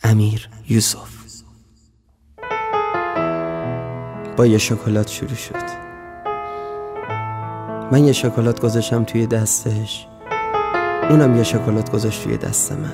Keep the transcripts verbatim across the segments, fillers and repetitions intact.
امیر یوسف. با یه شکلات شروع شد. من یه شکلات گذاشتم توی دستش، اونم یه شکلات گذاشت توی دست من.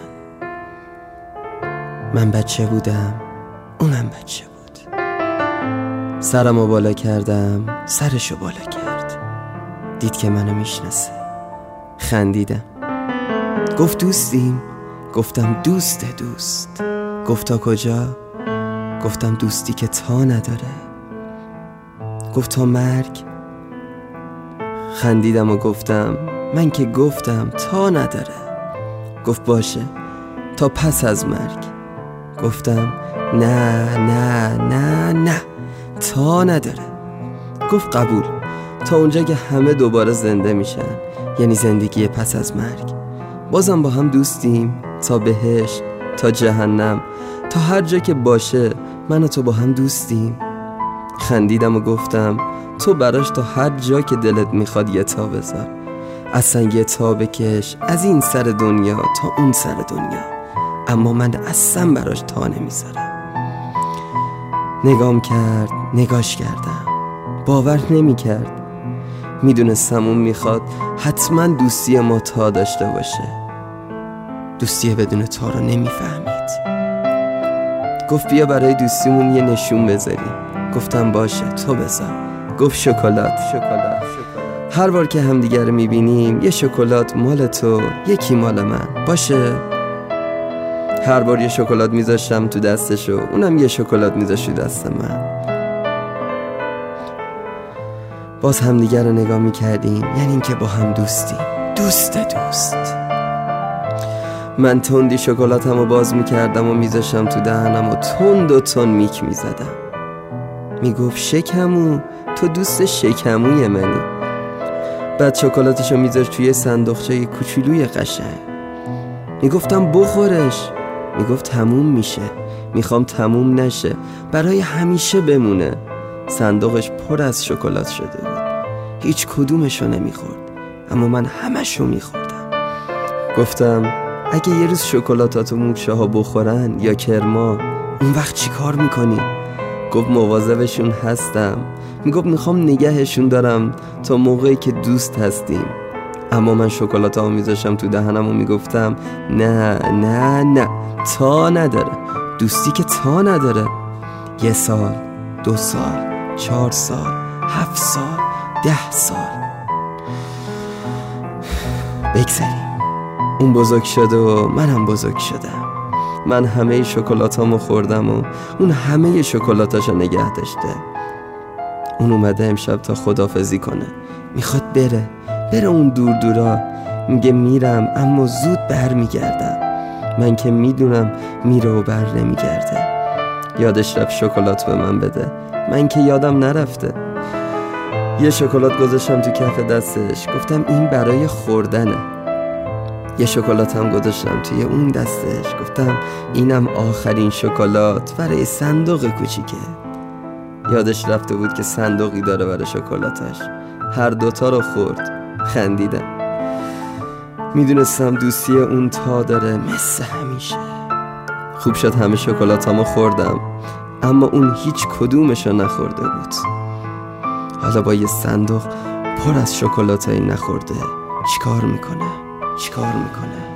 من بچه بودم، اونم بچه بود. سرمو بالا کردم، سرشو بالا کرد. دید که منو میشناسه. خندیدم. گفت دوستیم؟ گفتم دوست دوست. گفت تا کجا؟ گفتم دوستی که تا نداره. گفت تا مرگ؟ خندیدم و گفتم من که گفتم تا نداره. گفت باشه تا پس از مرگ. گفتم نه نه نه نه تا نداره. گفت قبول، تا اونجا که همه دوباره زنده میشن، یعنی زندگی پس از مرگ. بازم با هم دوستیم تا بهشت، تا جهنم، تا هر جا که باشه من و تو با هم دوستیم. خندیدم و گفتم تو براش تا هر جا که دلت میخواد یه تا بذار، اصلا یه تا بکش از این سر دنیا تا اون سر دنیا، اما من اصلا براش تا نمیذارم. نگام کرد، نگاش کردم، باور نمیکرد. میدونستم اون میخواد حتما دوستی ما تا داشته باشه. دوستی بدون تا رو نمیفهمید. گفت بیا برای دوستیمون یه نشون بذاریم. گفتم باشه تو بذار. گفت شکلات. شکلات هر بار که همدیگر رو میبینیم یه شکلات مال تو، یکی مال من، باشه؟ هر بار یه شکلات میذاشتم تو دستشو، اونم یه شکلات میذاشت تو دست من. باز همدیگر رو نگاه میکردیم، یعنی این که با هم دوستیم. دوست دوست. من تندی شکلاتم رو باز میکردم و میذاشتم تو دهنم و تند و تند میک میزدم. میگفت شکمو، تو دوست شکموی منی. بعد شکلاتشو میذاشت توی صندوقچه کوچولوی قشنگ. میگفتم بخورش. میگفت تموم میشه، میخوام تموم نشه، برای همیشه بمونه. صندوقش پر از شکلات شده بود، هیچ کدومشو نمیخورد، اما من همشو میخوردم. گفتم اگه یه روز شکلاتاتو موشه ها بخورن یا کرما، اون وقت چی کار میکنی؟ گفت مواظبشون هستم. میگفت میخوام نگهشون دارم تا موقعی که دوست هستیم. اما من شکلاتامو میذاشم تو دهنم و میگفتم نه نه نه تا نداره. دوستی که تا نداره. یه سال، دو سال، چهار سال، هفت سال، ده سال. بگذاریم. اون بزرگ شده و منم بزرگ شدم. من همه شکلاتامو خوردم و اون همه شکلاتاشو نگه داشته. اون اومده امشب تا خداحافظی کنه. میخواد بره بره اون دور دورا. میگه میرم اما زود بر میگردم. من که میدونم میره و بر نمیگرده. یادش رفت شکلات به من بده، من که یادم نرفته. یه شکلات گذاشتم تو کف دستش. گفتم این برای خوردنه. یه شکلات هم گذاشتم توی اون دستش. گفتم اینم آخرین شکلات برای صندوق کوچیکه. یادش رفته بود که صندوقی داره برای شکلاتش. هر دوتا رو خورد. خندیدم. میدونستم دوستی اون تا داره مثل همیشه. خوب شد همه شکلاتامو خوردم، اما اون هیچ کدومشو نخورده بود. حالا با یه صندوق پر از شکلاتایی نخورده چیکار میکنه؟ چیکار میکنه؟